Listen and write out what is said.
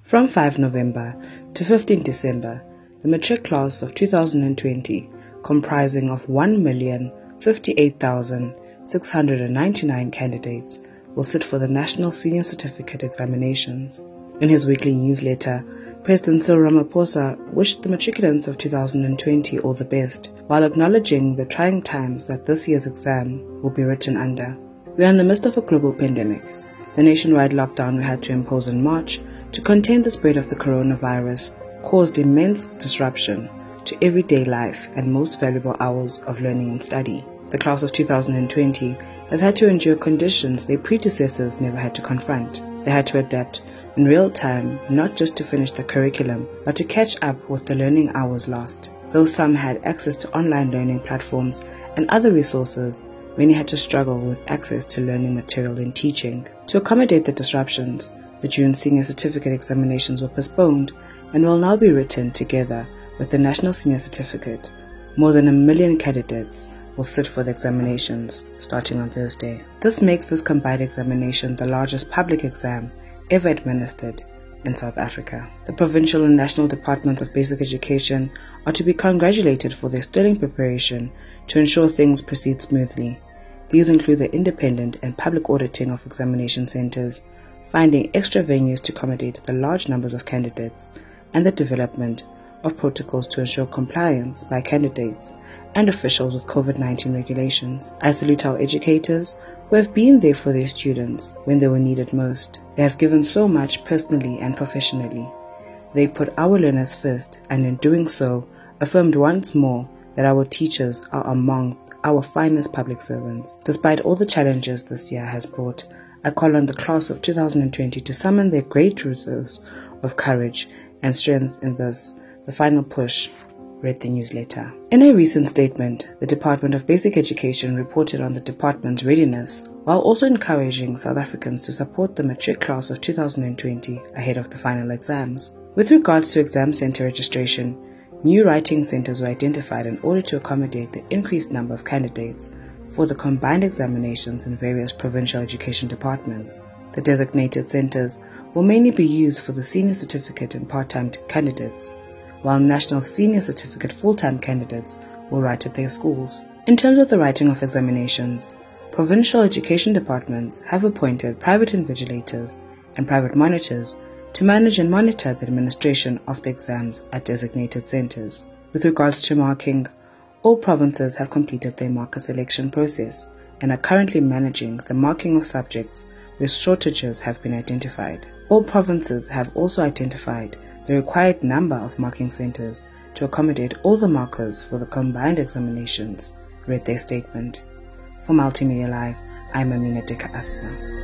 From 5 November to 15 December, the matric class of 2020, comprising of 1,058,699 candidates, will sit for the National Senior Certificate Examinations. In his weekly newsletter, President Cyril Ramaphosa wished the matriculants of 2020 all the best, while acknowledging the trying times that this year's exam will be written under. We are in the midst of a global pandemic. The nationwide lockdown we had to impose in March to contain the spread of the coronavirus caused immense disruption to everyday life and most valuable hours of learning and study. The class of 2020 has had to endure conditions their predecessors never had to confront. They had to adapt in real time, not just to finish the curriculum, but to catch up with the learning hours lost. Though some had access to online learning platforms and other resources, many had to struggle with access to learning material and teaching. To accommodate the disruptions, the June Senior Certificate Examinations were postponed and will now be written together with the National Senior Certificate. More than 1 million candidates will sit for the examinations starting on Thursday. This makes this combined examination the largest public exam ever administered in South Africa. The provincial and national departments of basic education are to be congratulated for their sterling preparation to ensure things proceed smoothly. These include the independent and public auditing of examination centers, finding extra venues to accommodate the large numbers of candidates, and the development of protocols to ensure compliance by candidates and officials with COVID-19 regulations. I salute our educators who have been there for their students when they were needed most. They have given so much personally and professionally. They put our learners first, and in doing so, affirmed once more that our teachers are among our finest public servants. Despite all the challenges this year has brought, I call on the class of 2020 to summon their great reserves of courage and strength in this, the final push, read the newsletter. In a recent statement, the Department of Basic Education reported on the department's readiness, while also encouraging South Africans to support the matric class of 2020 ahead of the final exams. With regards to exam center registration, new writing centers were identified in order to accommodate the increased number of candidates for the combined examinations in various provincial education departments. The designated centers will mainly be used for the senior certificate and part-time candidates, while National Senior Certificate full-time candidates will write at their schools. In terms of the writing of examinations, provincial education departments have appointed private invigilators and private monitors to manage and monitor the administration of the exams at designated centers. With regards to marking, all provinces have completed their marker selection process and are currently managing the marking of subjects where shortages have been identified. All provinces have also identified the required number of marking centers to accommodate all the markers for the combined examinations, read their statement. For Multimedia Live, I'm Amina Dika Asna.